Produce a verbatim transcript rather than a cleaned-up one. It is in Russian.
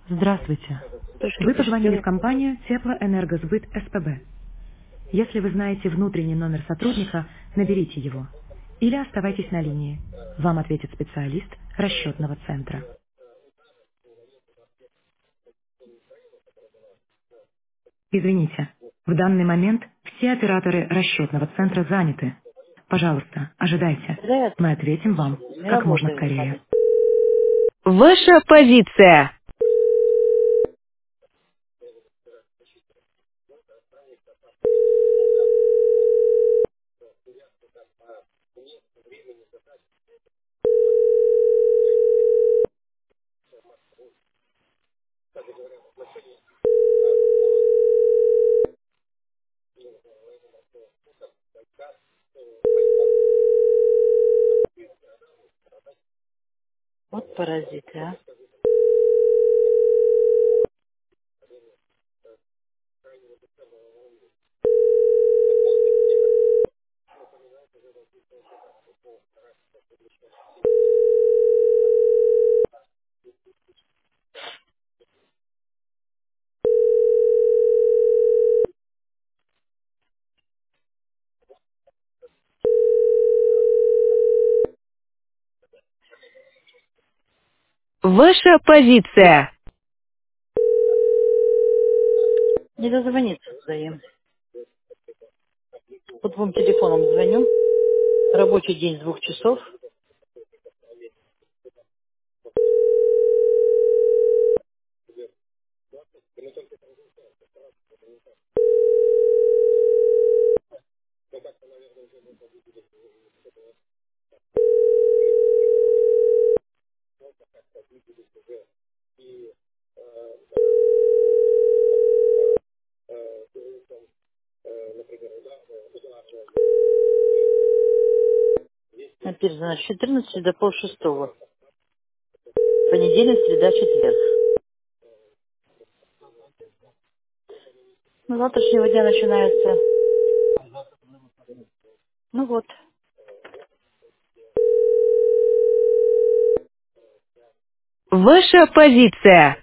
Здравствуйте. То, что Вы ты позвонили в сделал? компанию Теплоэнергосбыт СПБ. Если вы знаете внутренний номер сотрудника, наберите его. Или оставайтесь на линии. Вам ответит специалист расчетного центра. Извините, в данный момент все операторы расчетного центра заняты. Пожалуйста, ожидайте. Да, Мы ответим вам не как можно работает скорее. выходит. Ваша позиция. Вот паразиты, а. Ваша позиция. Не дозвониться туда им. По двум телефонам звоню. Рабочий день с двух часов. А перезвоню с четырнадцати до полшестого. Понедельник, среда, четверг. Ну, с завтрашнего дня начинается. Ну вот. Ваша позиция.